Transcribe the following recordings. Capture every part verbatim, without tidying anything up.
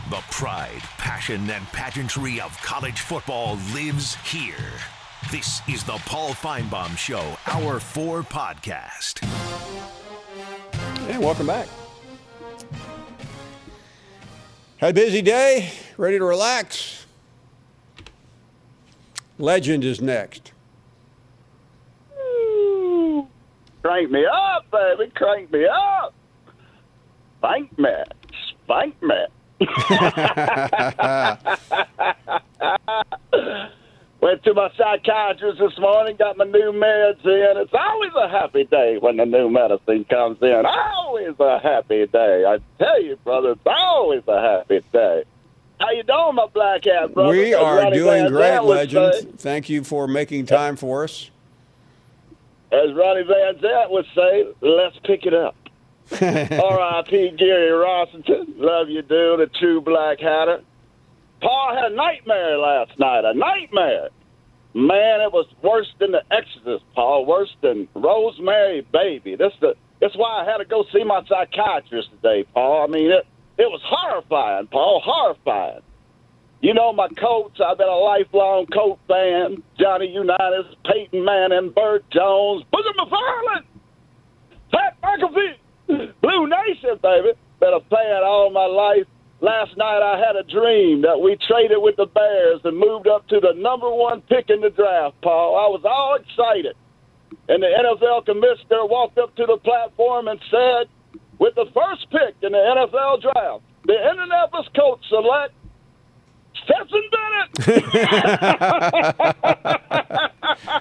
The pride, passion, and pageantry of college football lives here. This is the Paul Finebaum Show, Hour four podcast. And welcome back. Had a busy day, ready to relax. Legend is next. Ooh, crank me up, baby, crank me up. Spank me, spank me. Went to my psychiatrist this morning, got my new meds in. It's always a happy day when the new medicine comes in. Always a happy day. I tell you, brother, it's always a happy day. How you doing, my black hat brother? We As are Ronnie doing Van great, Zant would Legend. say. Thank you for making time for us. As Ronnie Van Zant would say, let's pick it up. R I P Gary Rossington. Love you, dude, a true black hatter. Paul had a nightmare last night, a nightmare. Man, it was worse than the Exorcist, Paul, worse than Rosemary Baby. That's the that's why I had to go see my psychiatrist today, Paul. I mean, it, it was horrifying, Paul, horrifying. You know my Colts, I've been a lifelong Colt fan. Johnny Unitas, Peyton Manning, Burt Jones, Booger McFarland, Pat McAfee. Blue Nation, baby. Been a fan all my life. Last night I had a dream that we traded with the Bears and moved up to the number one pick in the draft, Paul. I was all excited. And the N F L commissioner walked up to the platform and said, with the first pick in the N F L draft, the Indianapolis Colts select Stetson Bennett.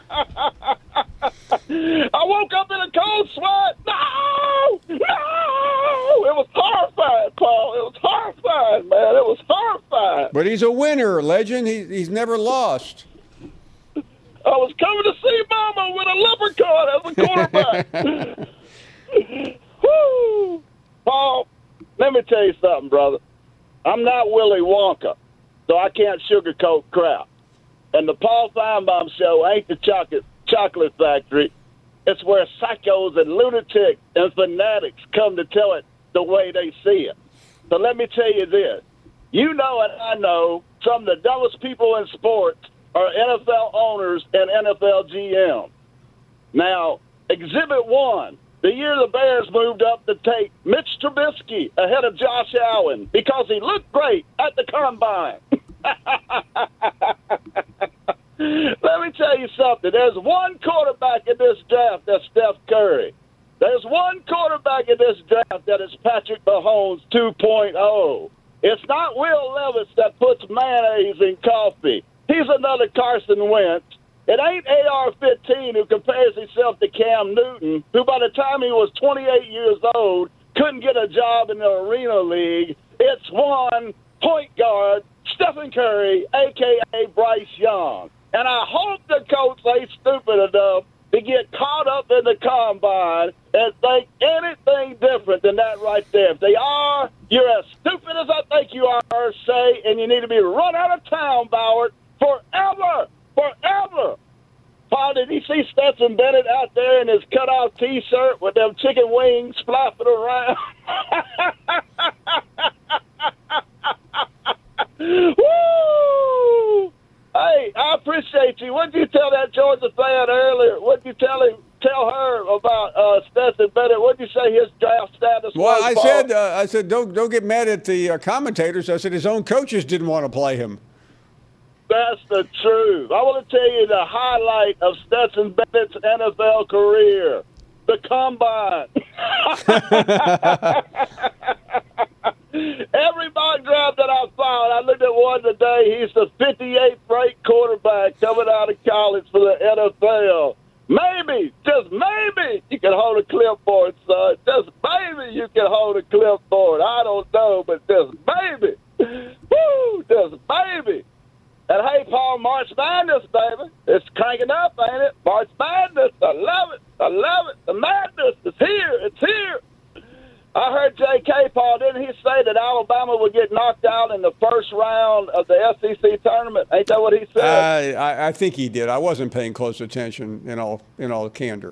I woke up in a cold sweat. No! No! It was horrifying, Paul. It was horrifying, man. It was horrifying. But he's a winner, Legend. He, he's never lost. I was coming to see Mama with a leprechaun as a quarterback. Woo! Paul, let me tell you something, brother. I'm not Willy Wonka, so I can't sugarcoat crap. And the Paul Finebaum Show ain't the chocolate chocolate factory. It's where psychos and lunatics and fanatics come to tell it the way they see it. So let me tell you this. You know and I know some of the dumbest people in sports are N F L owners and N F L G Ms. Now, Exhibit one, the year the Bears moved up to take Mitch Trubisky ahead of Josh Allen because he looked great at the combine. Let me tell you something. There's one quarterback in this draft that's Steph Curry. There's one quarterback in this draft that is Patrick Mahomes two point oh. It's not Will Levis that puts mayonnaise in coffee. He's another Carson Wentz. It ain't A R fifteen who compares himself to Cam Newton, who by the time he was twenty-eight years old couldn't get a job in the Arena League. It's one point guard, Stephen Curry, a k a. Bryce Young. And I hope the Colts ain't stupid enough to get caught up in the combine and think anything different than that right there. If they are, you're as stupid as I think you are, say, and you need to be run out of town, Boward, forever, forever. Paul, did you see Stetson Bennett out there in his cutout T-shirt with them chicken wings flapping around? Woo! Hey, I appreciate you. What did you tell that Georgia fan earlier? What did you tell him? Tell her about uh, Stetson Bennett. What did you say his draft status well, was? I Paul? said, uh, I said, don't don't get mad at the uh, commentators. I said his own coaches didn't want to play him. That's the truth. I want to tell you the highlight of Stetson Bennett's N F L career: the combine. Every mock draft that I found, I looked at one today. He's the fifty-eighth ranked quarterback coming out of college for the N F L. Maybe, just maybe, you can hold a clipboard, son. Just maybe you can hold a clipboard. I don't know, but just maybe. Woo, just maybe. And hey, Paul, March Madness, baby. It's cranking up, ain't it? March Madness. I love it. I love it. The madness is here. It's here. I heard J K, Paul, didn't he say that Alabama would get knocked out in the first round of the S E C tournament? Ain't that what he said? Uh, I, I think he did. I wasn't paying close attention in all in all candor.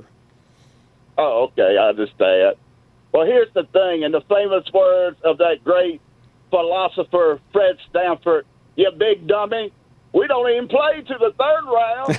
Oh, okay, I understand. Well, here's the thing, in the famous words of that great philosopher Fred Stanford, you big dummy. We don't even play to the third round.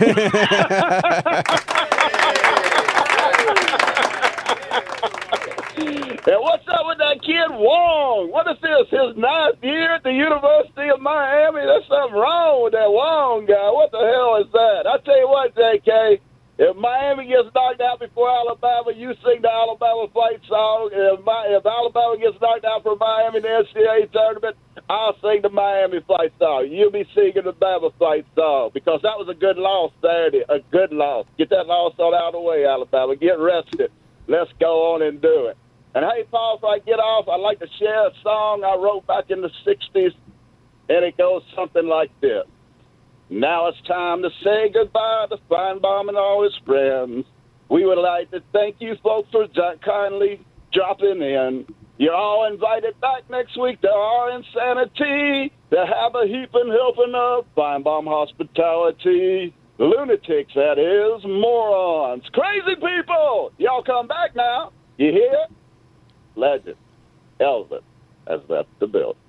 And what's up with that kid Wong? What is this, his ninth year at the University of Miami? There's something wrong with that Wong guy. What the hell is that? I tell you what, J K, if Miami gets knocked out before Alabama, you sing the Alabama fight song. If, my, if Alabama gets knocked out for Miami in the N C double A tournament, I'll sing the Miami fight song. You'll be singing the Bama fight song because that was a good loss Saturday, a good loss. Get that loss on out of the way, Alabama. Get rested. Let's go on and do it. And, hey, Paul, if I get off, I'd like to share a song I wrote back in the sixties, and it goes something like this. Now it's time to say goodbye to Feinbaum and all his friends. We would like to thank you folks for kindly dropping in. You're all invited back next week to our insanity, to have a heaping helping of Feinbaum hospitality. Lunatics, that is, morons, crazy people. Y'all come back now. You hear? Legend Elvis has left the building.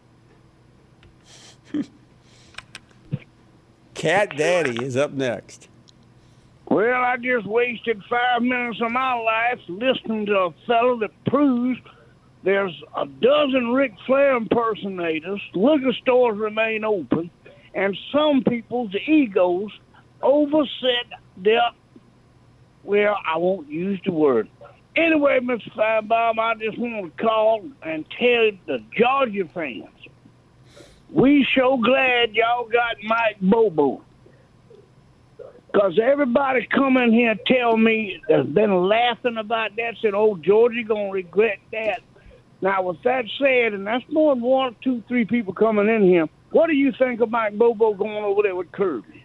Cat Daddy is up next. Well, I just wasted five minutes of my life listening to a fellow that proves there's a dozen Ric Flair impersonators, liquor stores remain open, and some people's egos overset their, well, I won't use the word. Anyway, Mister Feinbaum, I just want to call and tell the Georgia fans, we so glad y'all got Mike Bobo. Because everybody come in here and tell me has been laughing about that, said, oh, Georgia going to regret that. Now, with that said, and that's more than one, two, three people coming in here, what do you think of Mike Bobo going over there with Kirby?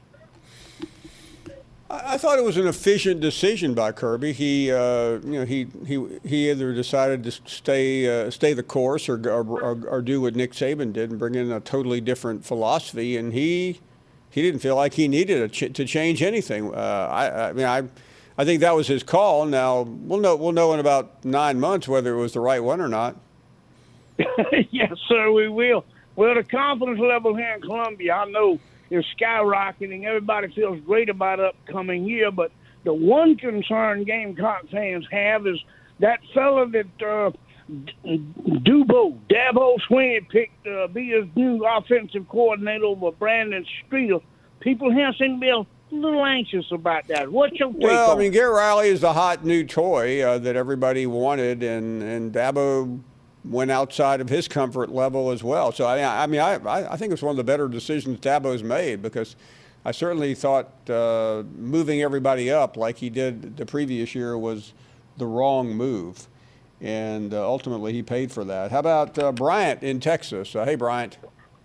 I thought it was an efficient decision by Kirby. He, uh, you know, he he he either decided to stay uh, stay the course or, or or do what Nick Saban did and bring in a totally different philosophy. And he he didn't feel like he needed a ch- to change anything. Uh, I, I mean, I I think that was his call. Now we'll know we'll know in about nine months whether it was the right one or not. Yes, sir, we will. Well, the confidence level here in Columbia, I know, is skyrocketing. Everybody feels great about upcoming year, but the one concern Gamecock fans have is that fella that uh, Dubo, Dabo Swinney picked to uh, be his new offensive coordinator over Brandon Streeter. People here seem to be a little anxious about that. What's your take well, on I mean, Garrett Riley is the hot new toy uh, that everybody wanted, and, and Dabo went outside of his comfort level as well. So, I, I mean, I, I think it's one of the better decisions Dabo's made because I certainly thought uh, moving everybody up like he did the previous year was the wrong move. And uh, ultimately he paid for that. How about uh, Bryant in Texas? Uh, hey, Bryant.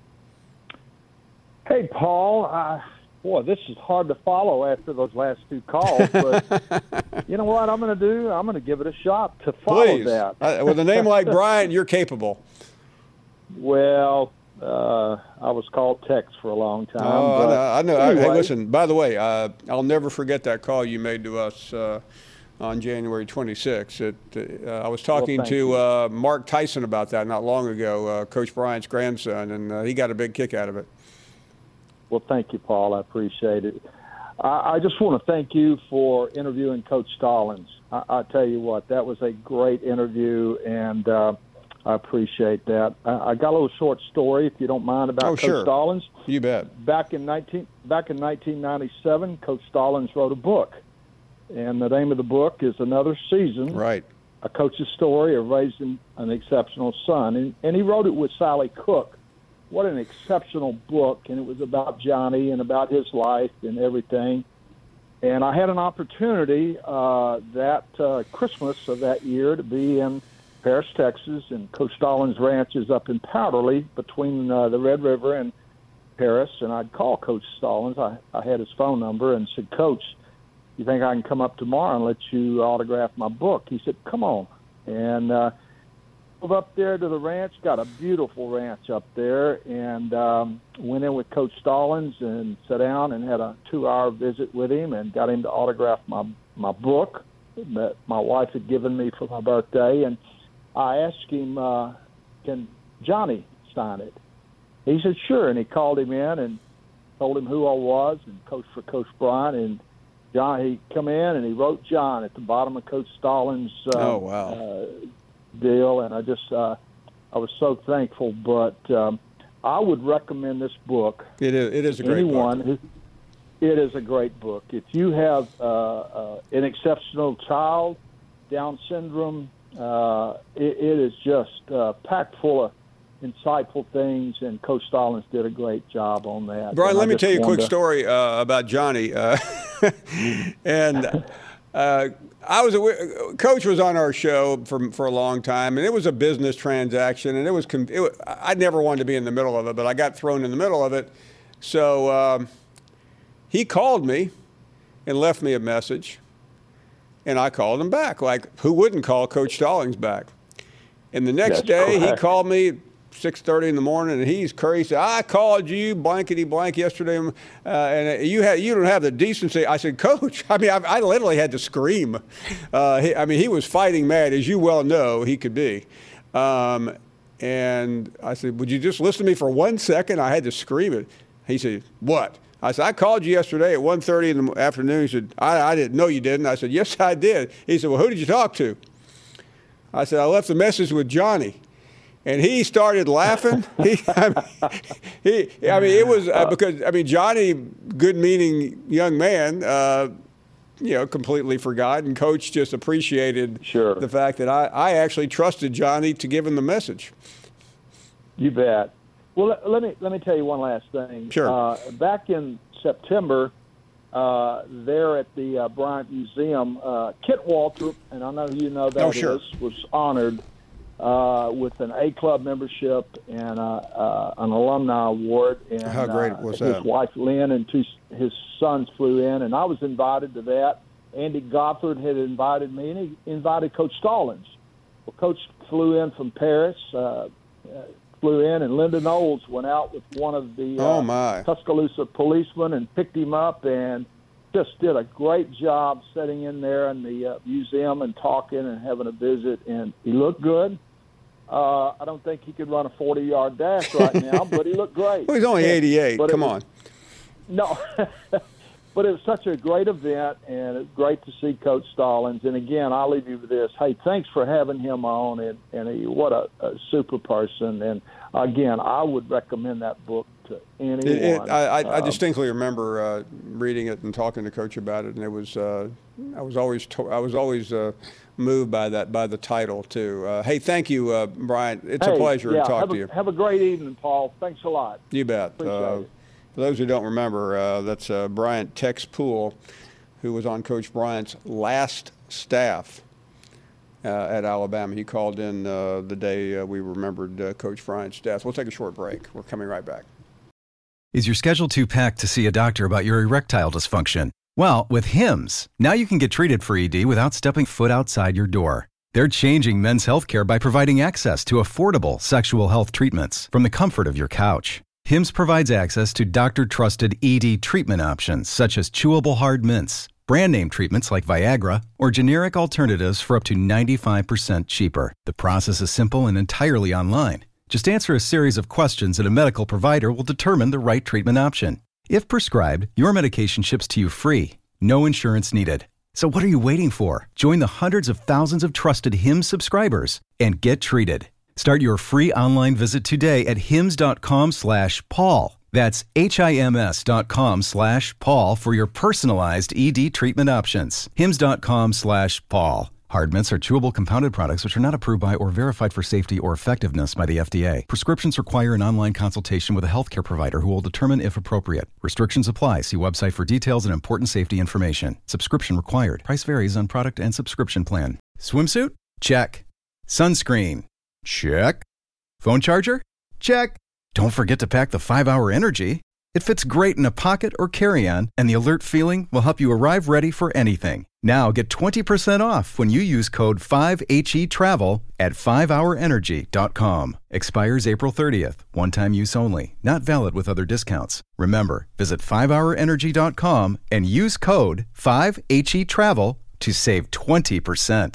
Hey, Paul. Uh, boy, this is hard to follow after those last two calls. But you know what I'm going to do? I'm going to give it a shot to follow Please. that. Uh, with a name like Bryant, you're capable. Well, uh, I was called Tex for a long time. Oh, but I know. I know. Anyway. Hey, listen, by the way, uh, I'll never forget that call you made to us uh, on January twenty-sixth. It, uh, I was talking well, to uh, Mark Tyson about that not long ago, uh, Coach Bryant's grandson, and uh, he got a big kick out of it. Well, thank you, Paul. I appreciate it. I, I just want to thank you for interviewing Coach Stallings. I, I tell you what, that was a great interview, and uh, I appreciate that. I, I got a little short story, if you don't mind, about oh, Coach sure. Stallings. You bet. Back in nineteen back in nineteen ninety-seven, Coach Stallings wrote a book, and the name of the book is Another Season. Right. A Coach's Story of Raising an Exceptional Son, and, and he wrote it with Sally Cook. What an exceptional book, and it was about Johnny and about his life and everything. And I had an opportunity uh, that uh, Christmas of that year to be in Paris, Texas, and Coach Stallings' ranch is up in Powderly between uh, the Red River and Paris. And I'd call Coach Stallings. I, I had his phone number and said, Coach, you think I can come up tomorrow and let you autograph my book? He said, come on. And uh, drove up there to the ranch, got a beautiful ranch up there, and um, went in with Coach Stallings and sat down and had a two-hour visit with him and got him to autograph my my book that my wife had given me for my birthday. And I asked him, uh, can Johnny sign it? He said, sure. And he called him in and told him who I was and coached for Coach Bryant. And John, he come in and he wrote John at the bottom of Coach Stallings' uh, oh, wow. uh, deal. And I just, uh, I was so thankful. But um, I would recommend this book. It is, it is a great anyone book. Who, it is a great book. If you have uh, uh, an exceptional child, Down syndrome, uh, it, it is just uh, packed full of insightful things, and Coach Stallings did a great job on that. Brian, and let I me just tell you a quick wanted to- story uh, about Johnny. Uh, and uh, I was a, Coach was on our show for for a long time, and it was a business transaction, and it was, it was I never wanted to be in the middle of it, but I got thrown in the middle of it. So um, he called me and left me a message, and I called him back. Like, who wouldn't call Coach Stallings back? And the next That's day, correct. he called me six thirty in the morning, and he's crazy. He said, I called you blankety blank yesterday, uh, and you had you don't have the decency. I said, Coach, I mean, I, I literally had to scream. Uh, he, I mean, he was fighting mad, as you well know he could be. Um, and I said, would you just listen to me for one second? I had to scream it. He said, what? I said, I called you yesterday at one thirty in the afternoon. He said, I, I didn't know you didn't. I said, yes, I did. He said, well, who did you talk to? I said, I left a message with Johnny. And he started laughing. he, I mean, he, I mean, it was uh, because, I mean, Johnny, good-meaning young man, uh, you know, completely forgot. And Coach just appreciated Sure. the fact that I, I actually trusted Johnny to give him the message. You bet. Well, let, let me let me tell you one last thing. Sure. Uh, back in September, uh, there at the uh, Bryant Museum, uh, Kit Waltrip, and I know you know that Oh, sure. is, was honored uh, with an A Club membership and uh, uh, an alumni award. And How great was uh, that? His wife Lynn and two his sons flew in, and I was invited to that. Andy Goffard had invited me, and he invited Coach Stallings. Well, Coach flew in from Paris. Uh, uh, flew in, and Linda Knowles went out with one of the uh, Oh, my. Tuscaloosa policemen and picked him up and just did a great job sitting in there in the uh, museum and talking and having a visit. And he looked good. Uh, I don't think he could run a forty-yard dash right now, but he looked great. Well, he's only eighty-eight. But it Come was- on. No. But it was such a great event, and it's great to see Coach Stallings. And, again, I'll leave you with this. Hey, thanks for having him on, and, and he, what a, a super person. And, again, I would recommend that book to anyone. It, it, I, I, I Um, distinctly remember uh, reading it and talking to Coach about it, and it was uh, I was always to, I was always uh, moved by that by the title too. Uh, hey, thank you, uh, Brian. It's hey, a pleasure yeah, to talk have to a, you. Have a great evening, Paul. Thanks a lot. You bet. Appreciate Uh, it. for those who don't remember, uh, that's uh, Bryant Tex Poole, who was on Coach Bryant's last staff uh, at Alabama. He called in uh, the day uh, we remembered uh, Coach Bryant's death. We'll take a short break. We're coming right back. Is your schedule too packed to see a doctor about your erectile dysfunction? Well, with Hims, now you can get treated for E D without stepping foot outside your door. They're changing men's healthcare by providing access to affordable sexual health treatments from the comfort of your couch. Hims provides access to doctor-trusted E D treatment options such as chewable hard mints, brand name treatments like Viagra, or generic alternatives for up to ninety-five percent cheaper. The process is simple and entirely online. Just answer a series of questions and a medical provider will determine the right treatment option. If prescribed, your medication ships to you free. No insurance needed. So what are you waiting for? Join the hundreds of thousands of trusted Hims subscribers and get treated. Start your free online visit today at hims.com slash Paul. That's H-I-M-S dot com slash Paul for your personalized E D treatment options. Hims.com slash Paul. Hard mints are chewable compounded products which are not approved by or verified for safety or effectiveness by the F D A. Prescriptions require an online consultation with a healthcare provider who will determine if appropriate. Restrictions apply. See website for details and important safety information. Subscription required. Price varies on product and subscription plan. Swimsuit? Check. Sunscreen? Check. Phone charger? Check. Don't forget to pack the five hour Energy. It fits great in a pocket or carry-on, and the alert feeling will help you arrive ready for anything. Now get twenty percent off when you use code five H E travel at five hour energy dot com. Expires April thirtieth. One-time use only. Not valid with other discounts. Remember, visit five hour energy dot com and use code five H E travel to save twenty percent.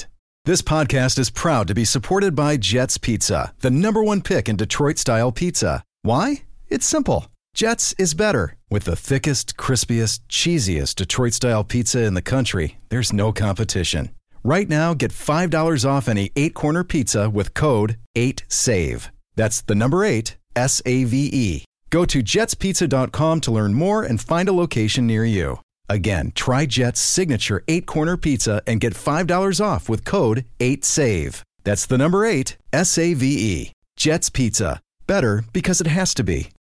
This podcast is proud to be supported by Jets Pizza, the number one pick in Detroit-style pizza. Why? It's simple. Jets is better. With the thickest, crispiest, cheesiest Detroit-style pizza in the country, there's no competition. Right now, get five dollars off any eight-corner pizza with code eight save. That's the number eight, S A V E. Go to jets pizza dot com to learn more and find a location near you. Again, try Jet's signature eight-corner pizza and get five dollars off with code eight save. That's the number eight, S A V E. Jet's Pizza. Better because it has to be.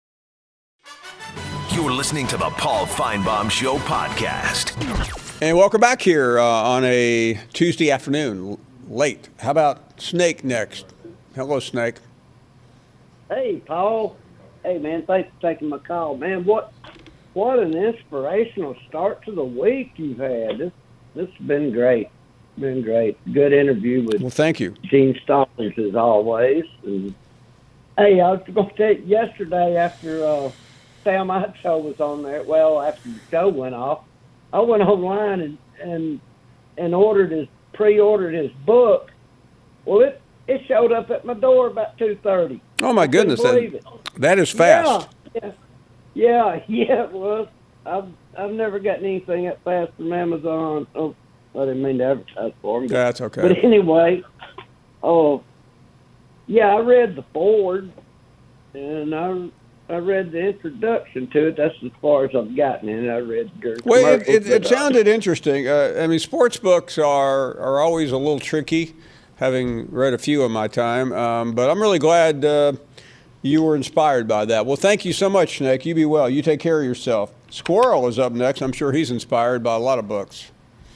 You're listening to the Paul Feinbaum Show podcast. And welcome back here uh, on a Tuesday afternoon, l- late. How about Snake next? Hello, Snake. Hey, Paul. Hey, man, thanks for taking my call. Man, what what an inspirational start to the week you've had. This this has been great. Been great. Good interview with Well, thank you. Gene Stallings, as always. And, hey, I was going to tell you, yesterday after uh, Sam Icho was on there, well, after the show went off, I went online and and, and ordered his pre-ordered his book. Well, it, it showed up at my door about two thirty. Oh, my goodness. That, that is fast. Yeah, yeah, yeah, it was. I've, I've never gotten anything that fast from Amazon. Oh, I didn't mean to advertise for them. But, That's okay. But anyway, oh, yeah, I read the foreword, and I I read the introduction to it. That's as far as I've gotten in it. I read the Well, it, it, it but, uh, sounded interesting. Uh, I mean, sports books are, are always a little tricky, having read a few in my time. Um, but I'm really glad uh, you were inspired by that. Well, thank you so much, Snake. You be well. You take care of yourself. Squirrel is up next. I'm sure he's inspired by a lot of books.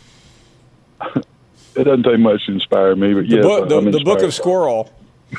It doesn't take much to inspire me, but The, yes, book, the, I'm the book of inspired. Squirrel.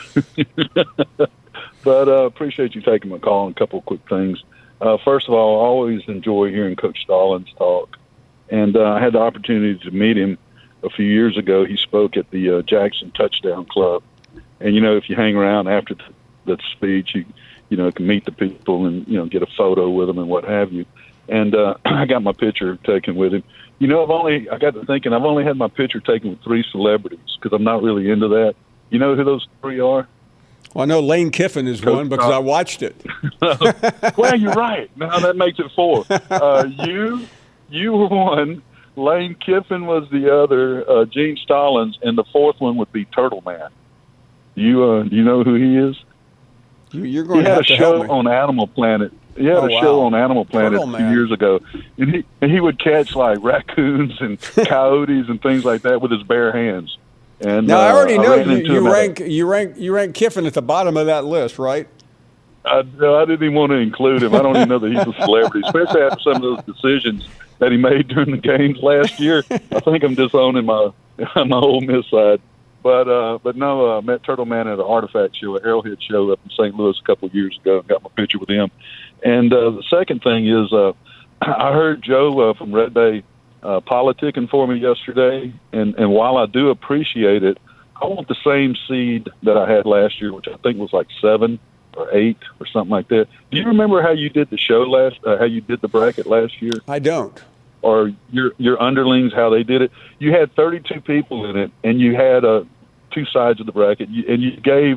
But uh, appreciate you taking my call on a couple of quick things. Uh, first of all, I always enjoy hearing Coach Stallings talk. And uh, I had the opportunity to meet him a few years ago. He spoke at the uh, Jackson Touchdown Club. And, you know, if you hang around after the, the speech, you, you know, can meet the people and, you know, get a photo with them and what have you. And uh, I got my picture taken with him. You know, I've only, I got to thinking, I've only had my picture taken with three celebrities because I'm not really into that. You know who those three are? Well, I know Lane Kiffin is Coach one because Star- I watched it. Well, you're right. Now that makes it four. Uh, you, you were one. Lane Kiffin was the other. Uh, Gene Stallings, and the fourth one would be Turtle Man. You, uh, do you know who he is? You, you're going He to had have a to show help me. on Animal Planet. He had Oh, a wow. show on Animal Planet Turtle a few Man. years ago, and he and he would catch like raccoons and coyotes and things like that with his bare hands. And Now, I uh, already know ran you, into you him at a- rank you rank you rank Kiffin at the bottom of that list, right? I, no, I didn't even want to include him. I don't even know that he's a celebrity, especially after some of those decisions that he made during the games last year. I think I'm disowning my my Ole Miss side. But uh, but no, I uh, met Turtle Man at an Artifact show, an Arrowhead show up in Saint Louis a couple of years ago, and got my picture with him. And uh, the second thing is, uh, I heard Joe uh, from Red Bay uh, politicking for me yesterday, and, and while I do appreciate it, I want the same seed that I had last year, which I think was like seven or eight or something like that. Do you remember how you did the show last, uh, how you did the bracket last year? I don't. Or your your underlings, how they did it? You had thirty-two people in it, and you had uh, two sides of the bracket, you, and you gave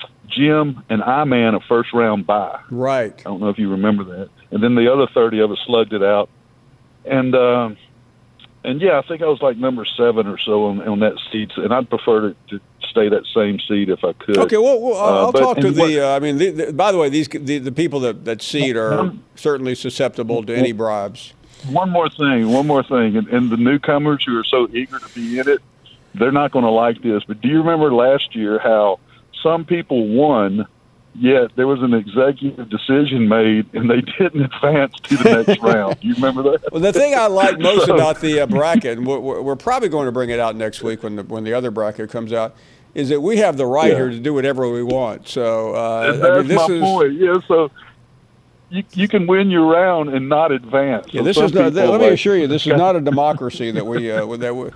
Jim and I-Man a first-round bye. Right. I don't know if you remember that. And then the other thirty of us slugged it out. And, uh, and yeah, I think I was like number seven or so on, on that seed, and I'd prefer to, to stay that same seed if I could. Okay, well, well I'll, Uh, I'll but- talk to and the. what- Uh, I mean, the, the, by the way, these the, the people that that seed are certainly susceptible to any bribes. One more thing, one more thing, and, and the newcomers who are so eager to be in it, they're not going to like this. But do you remember last year how some people won, yet there was an executive decision made, and they didn't advance to the next round? Do you remember that? Well, the thing I like most So- about the uh, bracket, and we're, we're probably going to bring it out next week when the when the other bracket comes out, is that we have the right Yeah. here to do whatever we want. So uh, That's I mean, this my is. point. Yeah, so you you can win your round and not advance. Yeah, So this some is not, people, let me like- assure you, this is not a democracy that we uh, that we.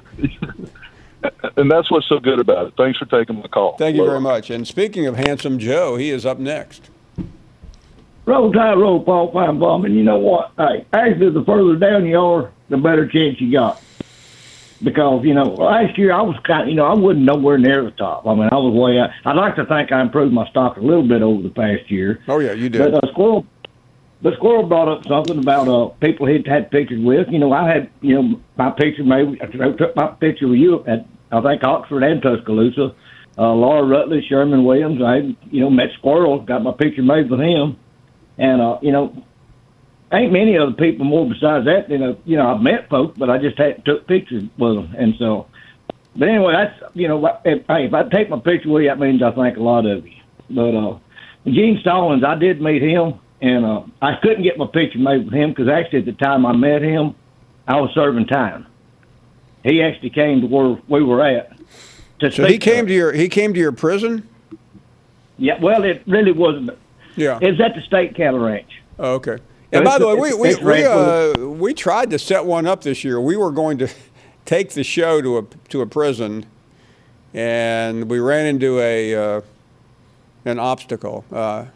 And that's what's so good about it. Thanks for taking the call. Thank you Love very it. much. And speaking of Handsome Joe, he is up next. Roll Tide, roll Paul Feinbaum, and you know what? Hey, actually, the further down you are, the better chance you got. because, you know, last year I was kind of, you know, I wasn't nowhere near the top. I mean, I was way out. I'd like to think I improved my stock a little bit over the past year. Oh, yeah, you did. But uh, Squirrel, but Squirrel brought up something about uh, people he'd had pictures with. You know, I had, you know, my picture, maybe I took my picture with you at, I think, Oxford and Tuscaloosa. Uh, Laura Rutledge, Sherman Williams. I, you know, met Squirrel, got my picture made with him. And, uh, you know, ain't many other people more besides that. You know, you know, I've met folks, but I just hadn't took pictures with them. And so, but anyway, that's, you know, if, if I take my picture with you, that means I think a lot of you. But uh, Gene Stallings, I did meet him, and uh, I couldn't get my picture made with him because actually at the time I met him, I was serving time. He actually came to where we were at. To so he came to, to your he came to your prison? Yeah, well, it really wasn't. Yeah, it was at the state cattle ranch. Oh, okay. And by the way, we we we, uh, we tried to set one up this year. We were going to take the show to a to a prison, and we ran into a uh, an obstacle. Uh,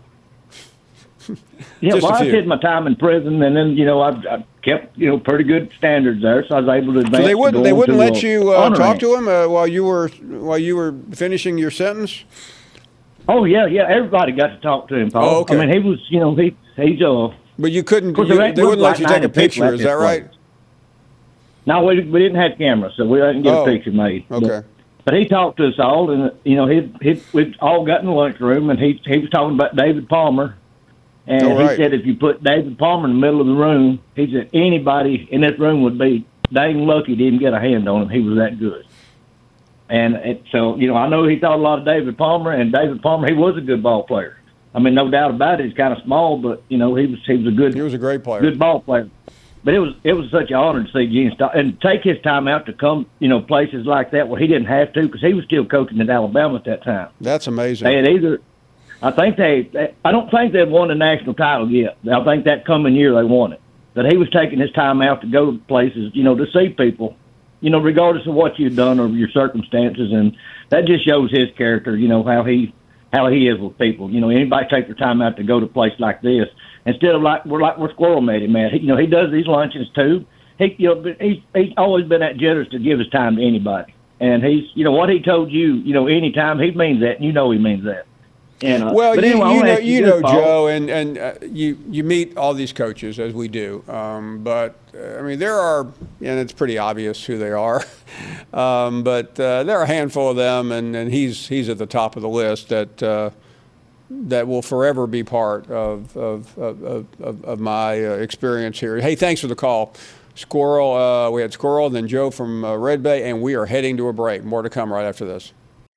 yeah, well, I did my time in prison, and then you know I, I kept you know pretty good standards there, so I was able to advance. So they wouldn't they wouldn't let you uh, talk rank. to him uh, while you were while you were finishing your sentence. Oh yeah, yeah. Everybody got to talk to him, Paul. Oh, okay. I mean, he was you know he he's uh. But you couldn't. You, they wouldn't let you take a picture. Is that right? No, we we didn't have cameras, so we didn't get oh, a picture made. Okay. But, but he talked to us all, and you know he he we all got in the lunchroom, and he he was talking about David Palmer. And oh, right. he said if you put David Palmer in the middle of the room, he said anybody in this room would be dang lucky to even get a hand on him. He was that good. And it, so, you know, I know he thought a lot of David Palmer, and David Palmer, he was a good ball player. I mean, no doubt about it. He's kind of small, but, you know, he was he was a good he was a great player. Good ball player. But it was it was such an honor to see Gene Stallings and take his time out to come, you know, places like that where he didn't have to because he was still coaching at Alabama at that time. That's amazing. They had either – I think they, they – I don't think they've won the national title yet. I think that coming year they won it. But he was taking his time out to go to places, you know, to see people, you know, regardless of what you've done or your circumstances. And that just shows his character, you know, how he how he is with people. You know, anybody take their time out to go to a place like this instead of like we're like we're Squirrel made him, man. He, you know, he does these luncheons too. He, you know, he's he's always been that generous to give his time to anybody. And he's, you know, what he told you, you know, anytime he means that, and you know he means that. And, uh, well, you, anyway, you know, you know, Joe, and and uh, you you meet all these coaches as we do. Um, but uh, I mean, there are, and it's pretty obvious who they are. um, but uh, there are a handful of them, and, and he's he's at the top of the list that uh, that will forever be part of of of, of, of my uh, experience here. Hey, thanks for the call, Squirrel. Uh, we had Squirrel, and then Joe from uh, Red Bay, and we are heading to a break. More to come right after this.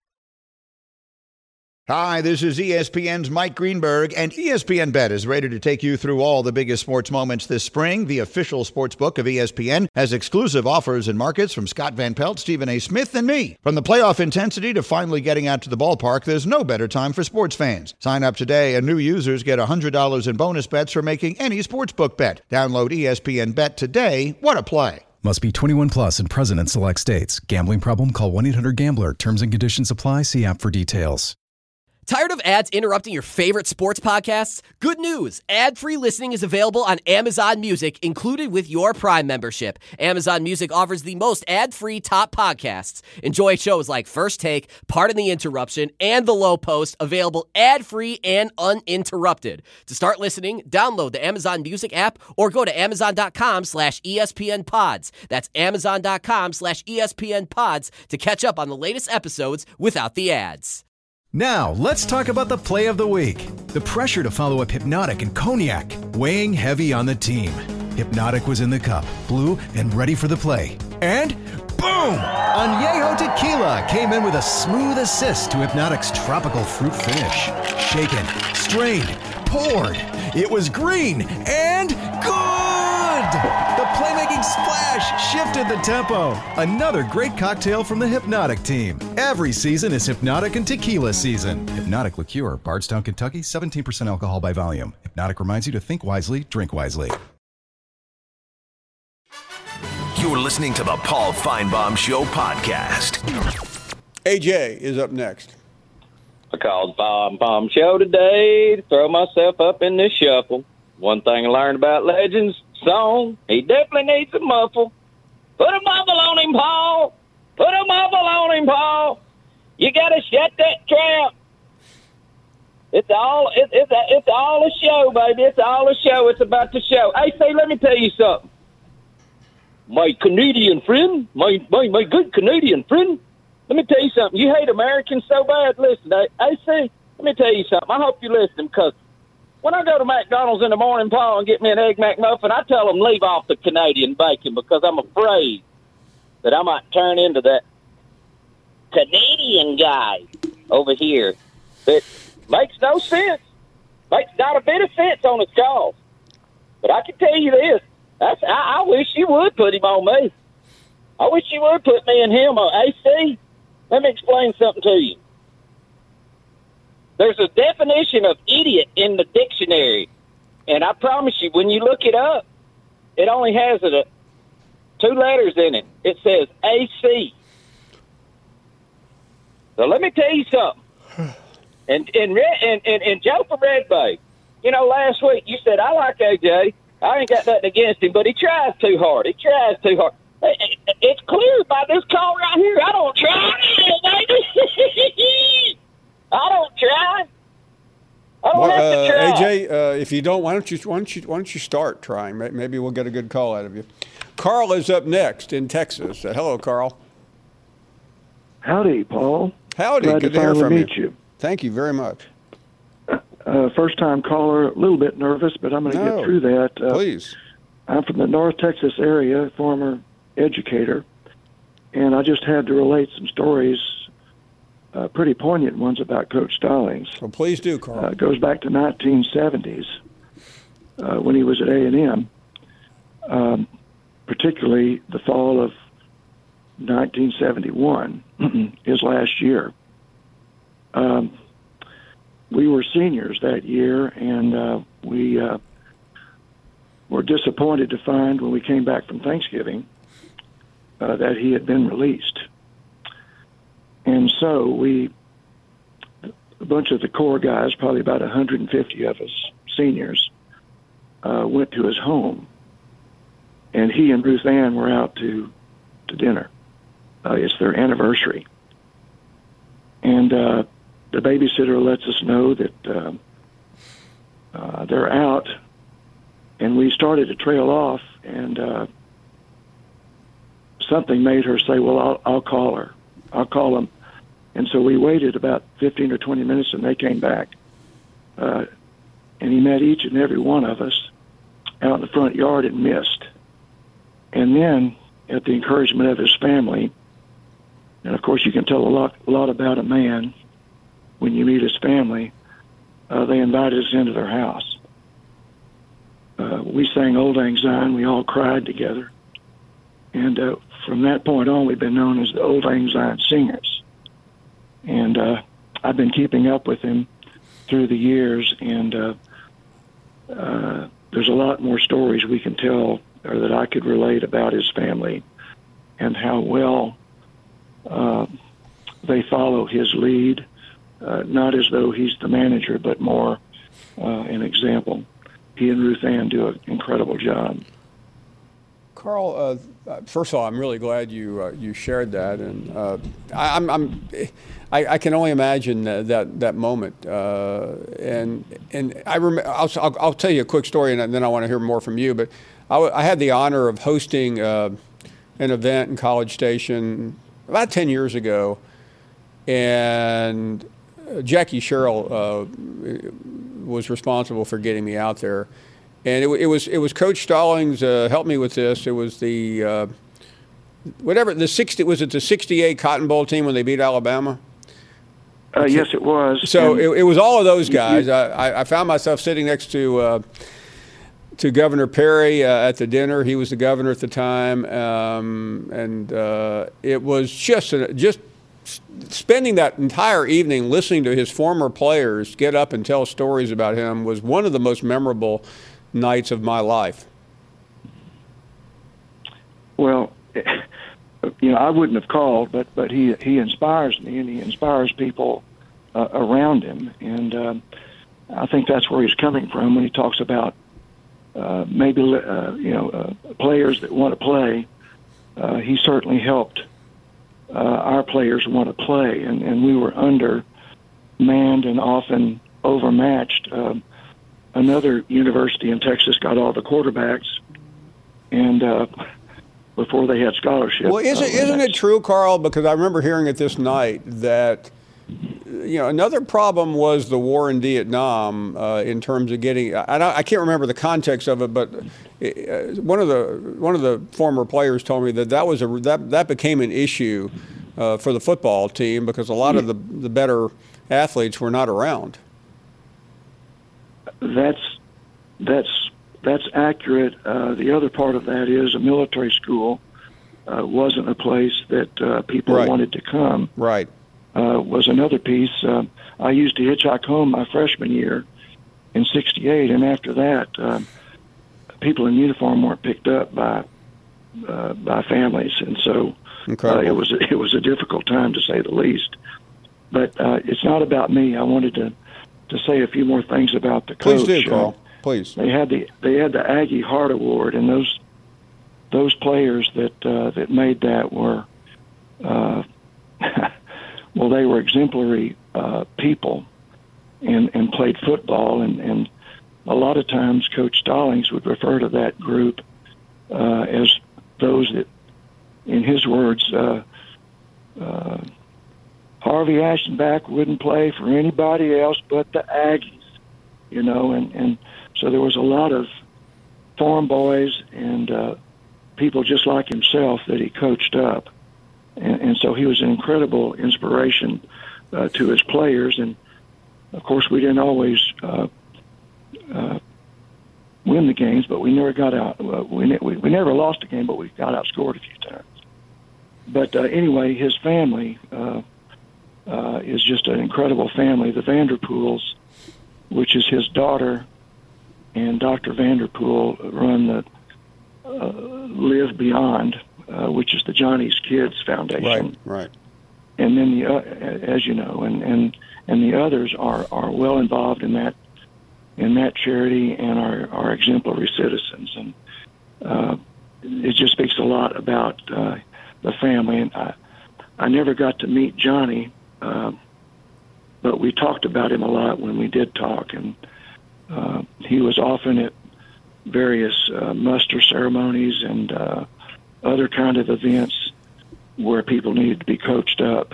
Hi, this is E S P N's Mike Greenberg, and E S P N Bet is ready to take you through all the biggest sports moments this spring. The official sports book of E S P N has exclusive offers and markets from Scott Van Pelt, Stephen A. Smith, and me. From the playoff intensity to finally getting out to the ballpark, there's no better time for sports fans. Sign up today, and new users get one hundred dollars in bonus bets for making any sportsbook bet. Download E S P N Bet today. What a play. Must be twenty-one plus and present in select states. Gambling problem? Call one eight hundred gambler. Terms and conditions apply. See app for details. Tired of ads interrupting your favorite sports podcasts? Good news! Ad-free listening is available on Amazon Music, included with your Prime membership. Amazon Music offers the most ad-free top podcasts. Enjoy shows like First Take, Pardon the Interruption, and The Low Post, available ad-free and uninterrupted. To start listening, download the Amazon Music app or go to amazon.com slash ESPN pods. That's amazon.com slash ESPN pods to catch up on the latest episodes without the ads. Now, let's talk about the play of the week. The pressure to follow up Hypnotic and Cognac, weighing heavy on the team. Hypnotic was in the cup, blue, and ready for the play. And boom! Añejo Tequila came in with a smooth assist to Hypnotic's tropical fruit finish. Shaken, strained, poured. It was green and good! The playmaking splash shifted the tempo. Another great cocktail from the Hypnotic team. Every season is Hypnotic and Tequila season. Hypnotic Liqueur, Bardstown, Kentucky, seventeen percent alcohol by volume. Hypnotic reminds you to think wisely, drink wisely. You're listening to the Paul Feinbaum Show podcast. A J is up next. I called the Feinbaum Show today to throw myself up in this shuffle. One thing I learned about Legends song, he definitely needs a muffle. Put a muzzle on him, Paul. Put a muzzle on him, Paul. You got to shut that trap. It's all it, it's it's all a show, baby. It's all a show. It's about the show. Hey, say, let me tell you something. My Canadian friend, my, my, my good Canadian friend, let me tell you something. You hate Americans so bad. Listen, hey, hey, see, let me tell you something. I hope you listen, because when I go to McDonald's in the morning, Paul, and get me an Egg McMuffin, I tell them leave off the Canadian bacon, because I'm afraid that I might turn into that Canadian guy over here that makes no sense. Makes not a bit of sense on his calls. But I can tell you this. That's, I, I wish you would put him on me. I wish you would put me and him on. A C, let me explain something to you. There's a definition of idiot in the dictionary. And I promise you, when you look it up, it only has a, two letters in it. It says A C. So let me tell you something. And and and, and, and Joe from Red Bay, you know, last week you said, I like A J. I ain't got nothing against him, but he tries too hard. He tries too hard. It's clear by this call right here. I don't try, baby. I don't try. I don't well, have to uh, try. A J, uh, if you don't, why don't you why don't you why don't you start trying? Maybe we'll get a good call out of you. Carl is up next in Texas. Uh, hello, Carl. Howdy, Paul. Howdy. Glad Good to to hear finally from you. meet you. Thank you very much. Uh, first time caller, a little bit nervous, but I'm going to No, get through that. Uh, please. I'm from the North Texas area, former educator, and I just had to relate some stories, uh, pretty poignant ones about Coach Stallings. Well, please do, Carl. Uh, it goes back to nineteen seventies uh, when he was at A and M, um, particularly the fall of nineteen seventy-one, his last year. Um, we were seniors that year, and uh, we uh, were disappointed to find when we came back from Thanksgiving uh, that he had been released. And so we, a bunch of the core guys, probably about one hundred fifty of us seniors, uh, went to his home, and he and Ruth Ann were out to, to dinner. Uh, it's their anniversary. And uh, the babysitter lets us know that uh, uh, they're out, and we started to trail off, and uh, something made her say, well, I'll, I'll call her. I'll call them. And so we waited about fifteen or twenty minutes, and they came back. Uh, and he met each and every one of us out in the front yard and missed. And then, at the encouragement of his family, and of course you can tell a lot, a lot about a man when you meet his family, uh, they invited us into their house. Uh, we sang Old Lang Syne. We all cried together. And uh, from that point on, we've been known as the Old Lang Syne Singers. And uh, I've been keeping up with him through the years, and uh, uh, there's a lot more stories we can tell or that I could relate about his family and how well uh, they follow his lead, uh, not as though he's the manager, but more uh, an example. He and Ruth Ann do an incredible job. Carl, uh, first of all, I'm really glad you uh, you shared that, and uh, I, I'm, I'm I, I can only imagine that that, that moment. Uh, and and I rem- I'll, I'll I'll tell you a quick story, and then I want to hear more from you. But I, w- I had the honor of hosting uh, an event in College Station about ten years ago, and Jackie Sherrill uh, was responsible for getting me out there. And it, it was it was Coach Stallings uh, helped me with this. It was the uh, whatever the sixty was it the sixty-eight Cotton Bowl team when they beat Alabama. Uh, yes, it was. So it, it was all of those guys. You, I, I found myself sitting next to uh, to Governor Perry uh, at the dinner. He was the governor at the time, um, and uh, it was just a, just spending that entire evening listening to his former players get up and tell stories about him was one of the most memorable nights of my life. Well, you know, I wouldn't have called, but but he he inspires me, and he inspires people uh, around him, and um, I think that's where he's coming from when he talks about uh, maybe uh, you know uh, players that want to play uh, he certainly helped uh, our players want to play, and, and we were undermanned and often overmatched. Um, another university in Texas got all the quarterbacks, and uh, before they had scholarships. Well, isn't, uh, isn't it true, Carl, because I remember hearing it this night, that you know another problem was the war in Vietnam uh, in terms of getting, I, I can't remember the context of it, but it, uh, one of the one of the former players told me that that, was a, that, that became an issue uh, for the football team because a lot of the, the better athletes were not around. That's that's that's accurate. Uh, the other part of that is a military school uh, wasn't a place that uh, people Right. wanted to come. Right. Uh, was another piece. Uh, I used to hitchhike home my freshman year in sixty-eight, and after that, uh, people in uniform weren't picked up by uh, by families, and so uh, it was it was a difficult time to say the least. But uh, it's not about me. I wanted to. to say a few more things about the coach. Please do, Carl. Uh, Please. They had the they had the Aggie Heart Award, and those those players that uh, that made that were uh, well, they were exemplary uh, people and and played football, and and a lot of times Coach Stallings would refer to that group uh, as those that, in his words, uh, uh, Harvey Ashtenbach wouldn't play for anybody else but the Aggies, you know, and, and so there was a lot of farm boys and uh, people just like himself that he coached up. And, and so he was an incredible inspiration uh, to his players. And, of course, we didn't always uh, uh, win the games, but we never got out. Uh, we, we, we never lost a game, but we got outscored a few times. But uh, anyway, his family... Uh, Uh, is just an incredible family. The Vanderpools, which is his daughter, and Doctor Vanderpool run the uh, Live Beyond, uh, which is the Johnny's Kids Foundation. Right, right. And then the, uh, as you know, and, and, and the others are, are well involved in that in that charity and are, are exemplary citizens. And uh, it just speaks a lot about uh, the family. And I, I never got to meet Johnny. Uh, but we talked about him a lot when we did talk, and uh, he was often at various uh, muster ceremonies and uh, other kind of events where people needed to be coached up,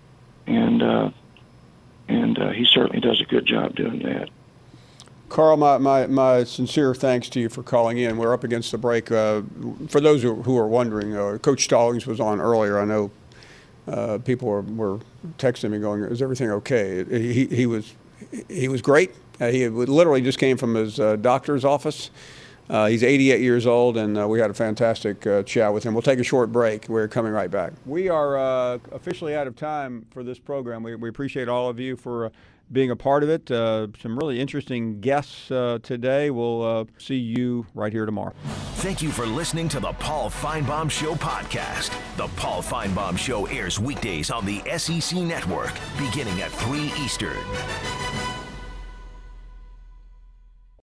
and uh, and uh, he certainly does a good job doing that. Carl, my, my, my sincere thanks to you for calling in. We're up against the break. Uh, for those who, who are wondering, uh, Coach Stallings was on earlier. I know uh, people were, were texting me going, is everything okay? He, he, was, he was great. Uh, he literally just came from his uh, doctor's office. Uh, he's eighty-eight years old, and uh, we had a fantastic uh, chat with him. We'll take a short break. We're coming right back. We are uh, officially out of time for this program. We, we appreciate all of you for uh, being a part of it. Uh, some really interesting guests uh, today. We'll uh, see you right here tomorrow. Thank you for listening to the Paul Feinbaum Show podcast. The Paul Feinbaum Show airs weekdays on the S E C Network, beginning at three Eastern.